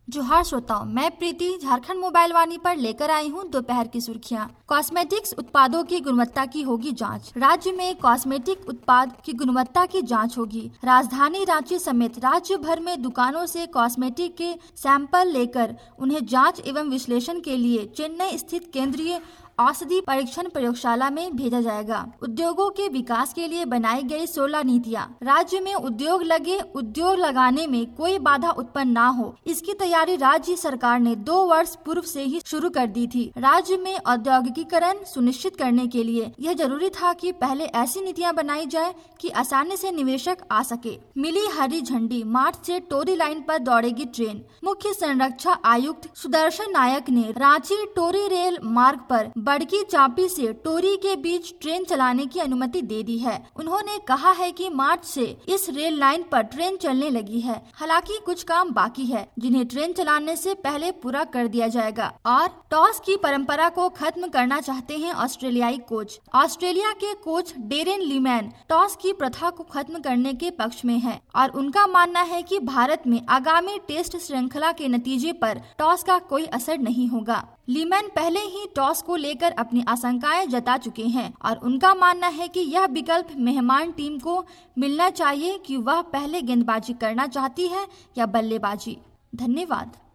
जोहार श्रोताओं, मैं प्रीति झारखंड मोबाइल वाणी पर लेकर आई हूं दोपहर की सुर्खियां। कॉस्मेटिक्स उत्पादों की गुणवत्ता की होगी जांच। राज्य में कॉस्मेटिक उत्पाद की गुणवत्ता की जांच होगी। राजधानी रांची समेत राज्य भर में दुकानों से कॉस्मेटिक के सैंपल लेकर उन्हें जांच एवं विश्लेषण के लिए चेन्नई स्थित केंद्रीय औषधि परीक्षण प्रयोगशाला में भेजा जाएगा। उद्योगों के विकास के लिए बनाई गई 16 नीतियां। राज्य में उद्योग लगाने में कोई बाधा उत्पन्न न हो, इसकी तैयारी राज्य सरकार ने 2 वर्ष पूर्व से ही शुरू कर दी थी। राज्य में औद्योगिकीकरण सुनिश्चित करने के लिए यह जरूरी था कि पहले ऐसी नीतियां बनाई जाए कि आसानी से निवेशक आ सके। मिली हरी झंडी, मार्च से टोरी लाइन पर दौड़ेगी ट्रेन। मुख्य संरक्षा आयुक्त सुदर्शन नायक ने रांची टोरी रेल मार्ग पर बड़की चांपी से टोरी के बीच ट्रेन चलाने की अनुमति दे दी है। उन्होंने कहा है कि मार्च से इस रेल लाइन पर ट्रेन चलने लगी है। हालांकि कुछ काम बाकी है जिन्हें ट्रेन चलाने से पहले पूरा कर दिया जाएगा। और टॉस की परंपरा को खत्म करना चाहते हैं ऑस्ट्रेलियाई कोच। ऑस्ट्रेलिया के कोच डेरेन लीमैन टॉस की प्रथा को खत्म करने के पक्ष में है और उनका मानना है कि भारत में आगामी टेस्ट श्रृंखला के नतीजे पर टॉस का कोई असर नहीं होगा। लीमैन पहले ही टॉस को लेकर अपनी आशंकाएं जता चुके हैं और उनका मानना है कि यह विकल्प मेहमान टीम को मिलना चाहिए कि वह पहले गेंदबाजी करना चाहती है या बल्लेबाजी। धन्यवाद।